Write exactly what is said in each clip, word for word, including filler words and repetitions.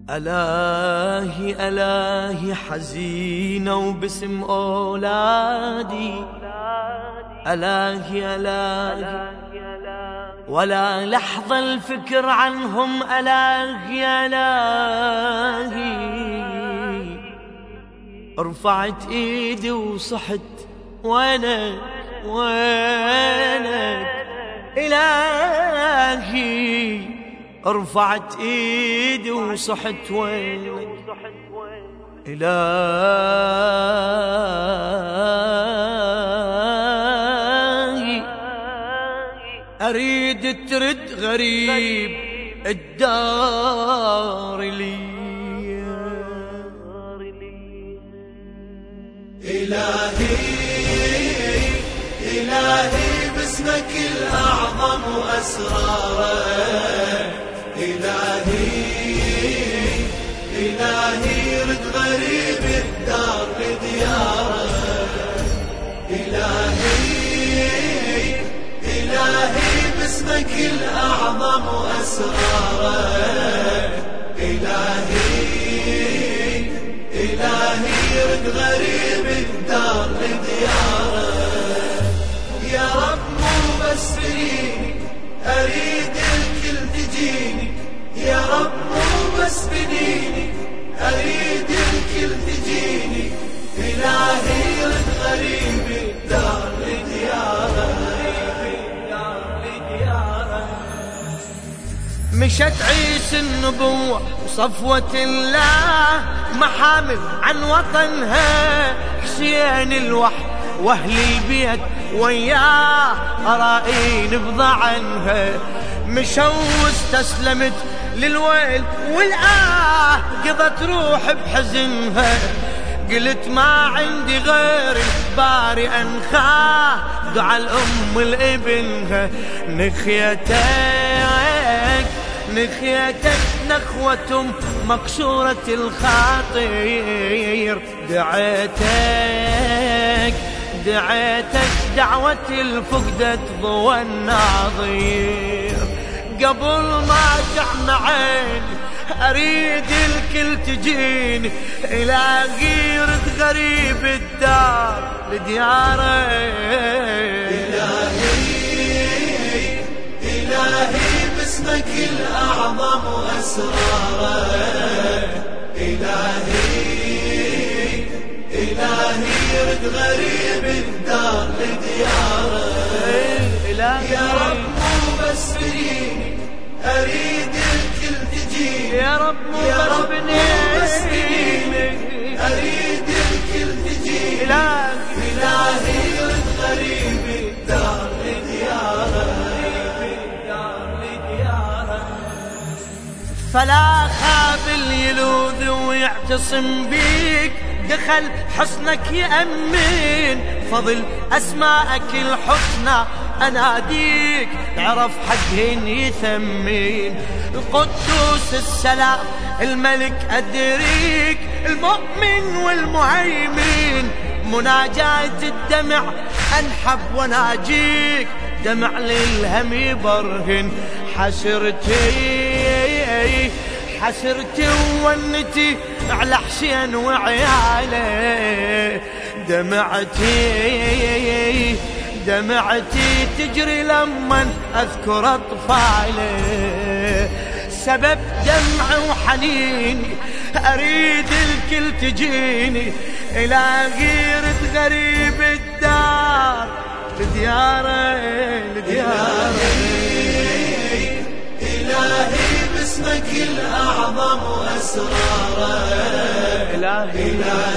ألاهي ألاهي حزينة وباسم أولادي، ألاهي ألاهي ولا لحظة الفكر عنهم، ألاهي ألاهي رفعت ايدي وصحت وينك وينك إلهي، رفعت ايدي وصحت وينك إلهي، أريد ترد غريب الدار لي. إلهي إلهي باسمك الأعظم وأسراره، إلهي إلهي رد غريب الدار لدياره، إلهي إلهي باسمك الأعظم وأسراره، إلهي إلهي رد غريب الدار لدياره. يا رب مو بس بنيني أريد الكل تجيني، يا رب مو بس بنيني أريد الكل تجيني، إلهي رد غريب الدار لدياره. مشت عيسى النبوة وصفوة الله، محامل عن وطنها حسين الوحي واهل البيت وياه أرائي نبض عنها، مشوا واستسلمت للويل والآه، قضت روح بحزنها، قلت ما عندي غير الباري أنخاه، دعا الأم لابنها نخيتك نخيتك نخوة مكسورة الخاطر، دعيتك دعيتك دعوة الفقدة ضوى الناظر، قبل ما تعمى عيني أريد الكل تجيني، إلهي رد غريب الدار لدياره. إلهي إلهي باسمك الأعظم وأسراره، إلهي إلهي رد غريب الدار لدياره. يا رب مو بس بنيني أريد الكل تجيني، يا رب مو بس بنيني أريد الكل تجيني، إلهي رد غريب الدار لدياره. فلا خاب يلوذ ويعتصم بيك، دخل حسنك يأمن فضل أسماءك الحسنى، أناديك تعرف حقهن يثمن، القدوس السلام الملك أدريك، المؤمن والمهيمن، مناجاة الدمع أنحب وناجيك، دمع للهم يبرهن حسرتي حسرتي وونتي على حسين وعياله، دمعتي دمعتي تجري لمن أذكر أطفاله، سبب دمعي وحنيني أريد الكل تجيني، إلهي رد غريب الدار لدياره لدياره. إلهي باسمك الأعظم وأسراره، إلهي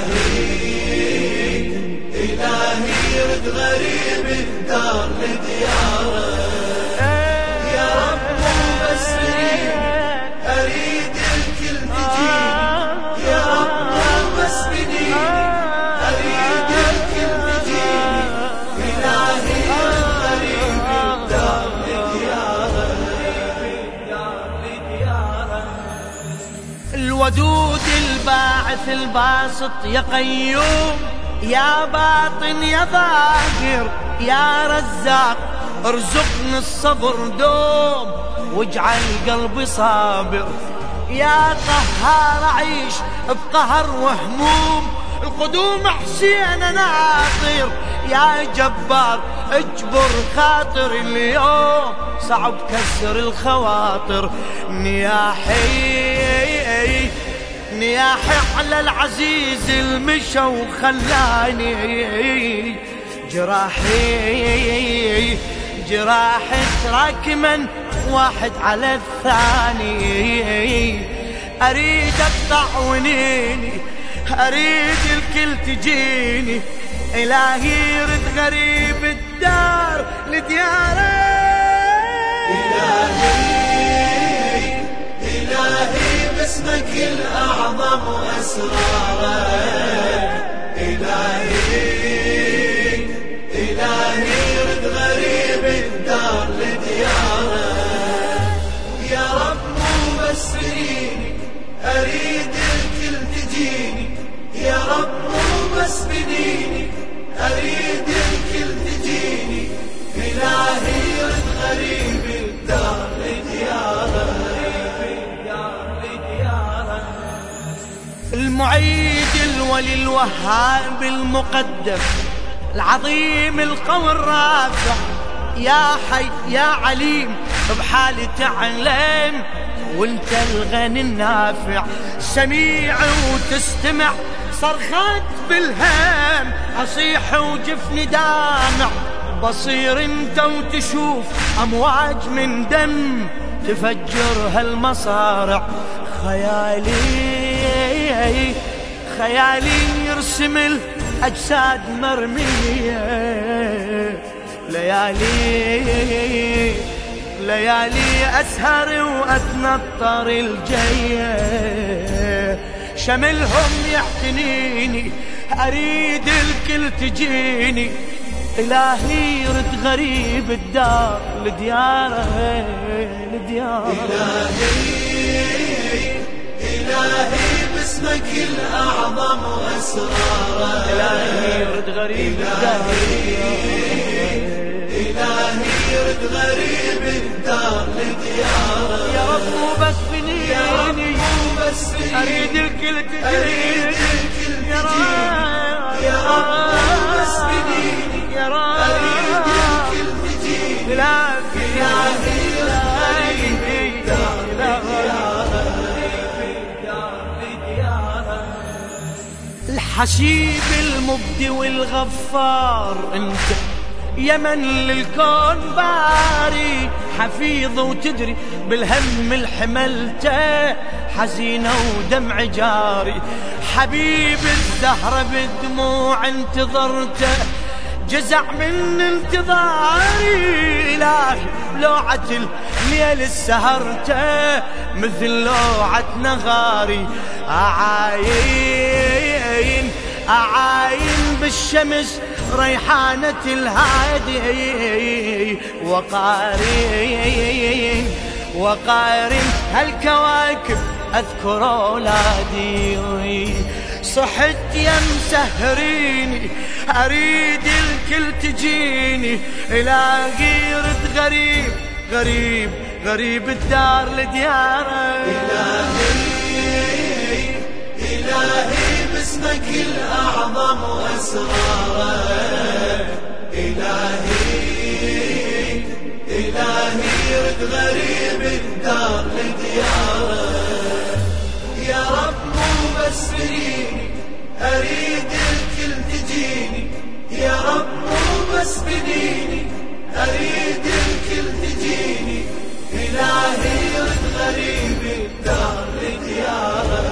إلهي رد غريب الدار لدياره. يا رب مو بس بنيني أريد الكل تجيني، يا رب مو بس بنيني أريد الكل تجيني، إلهي رد غريب الدار لدياره. الودود الباعث الباسط يا قيوم، يا باطن يا ظاهر يا رزاق، ارزقني الصبر دوم واجعل قلبي صابر، يا قهار أعيش بقهر وهموم، القدوم حسين ناطر يا جبار اجبر خاطر اليوم صعب كسر الخواطر. نياحي نياحي على العزيز المشى وخلاني، جراحي جراحي تراكما واحد على الثاني. أريد أقطع ونيني أريد الكل تجيني، إلهي رد غريب الدار لدياره. إلهي إلهي باسمك الأعظم وأسراره. إلهي إلهي رد غريب الدار لدياره. يا رب مو بس بنيني أريد الكل تجيني، يا رب مو بس بنيني أريد الكل تجيني. إلهي رد غريب الدار لدياره. المعيد الولي الوهاب المقدم العظيم القوي الرافع، يا حي يا عليم بحالي تعلم وانت الغني النافع. سميع وتستمع صرخات بالهم، اصيح وجفني دامع بصير انت وتشوف امواج من دم تفجر هالمصارع. خيالي خيالي يرسم الأجساد مرمية، ليالي ليالي أسهر وأتنطر الجية. شملهم يحتنيني أريد الكل تجيني، إلهي رد غريب الدار لدياره لدياره. إلهي إلهي باسمك الأعظم وأسراره. إلهي رد غريب الدار. إلهي رد غريب الدار لدياره. يا رب مو بس بنيني أريد الكل تجيني، يا رب يا رب مو بس بنيني يا رب أريد الكل تجيني. إلهي رد غريب الدار لدياره. الحسيب المبدي والغفار انت، يا من للكون باري حفيظ وتدري بالهم الحملته حزينة ودمع جاري. حبيب الزهرة بدموع انتظرته جزع من انتظاري. إلهي لوعة الليل السهرته مثل لوعة نغاري. أعاين أعاين بالشمس ريحانة الهادي، وقارين وقارين هالكواكب أذكر أولادي. صحت يا مسهريني أريد الكل تجيني، إلهي رد غريب غريب غريب الدار لدياره. إلهي إلهي باسمك الأعظم وأسراره. إلهي إلهي رد غريب الدار لدياره. يا رب مو بس بنيني أريد الكل تجيني، يا رب مو بس بنيني أريد الكل تجيني. إلهي رد غريب الدار لدياره.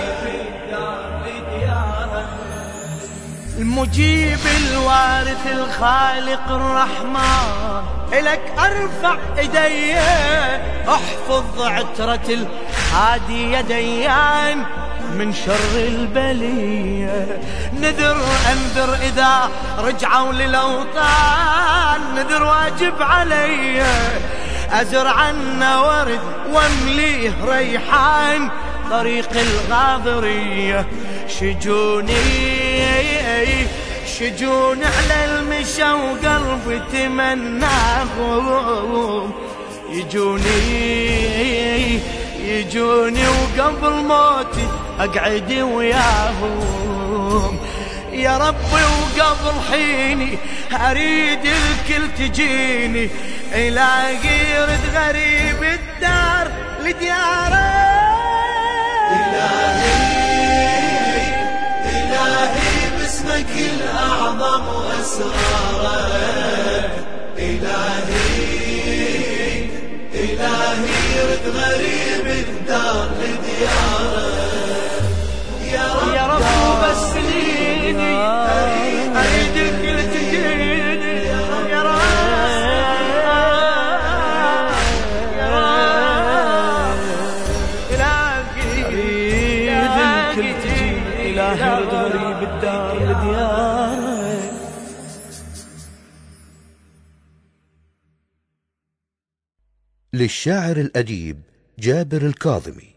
المجيب الوارث الخالق الرحمن إلك أرفع إيدي، احفظ عترة الهادي يديان من شر البلية. نذر أنذر إذا رجعوا للأوطان، نذر واجب علي أزرع ورد وامليه ريحان طريق الغاضرية. شجوني شجون على المشى وقلبي تمناهم، يجوني يجوني وقبل موتي اقعد وياهم يا ربي، وقبل حيني اريد الكل تجيني، الاقي يرد غريب الدار لدياره. إلهي إلهي باسمك الأعظم وأسرارك، إلهي إلهي يرد غريب الدار لديارك يا رب, يا رب بس ليني أريد الكل تجيني يا رب يا رب أريد الكل تجيني، إلهي يرد غريب الدار لديارك. للشاعر الأديب جابر الكاظمي.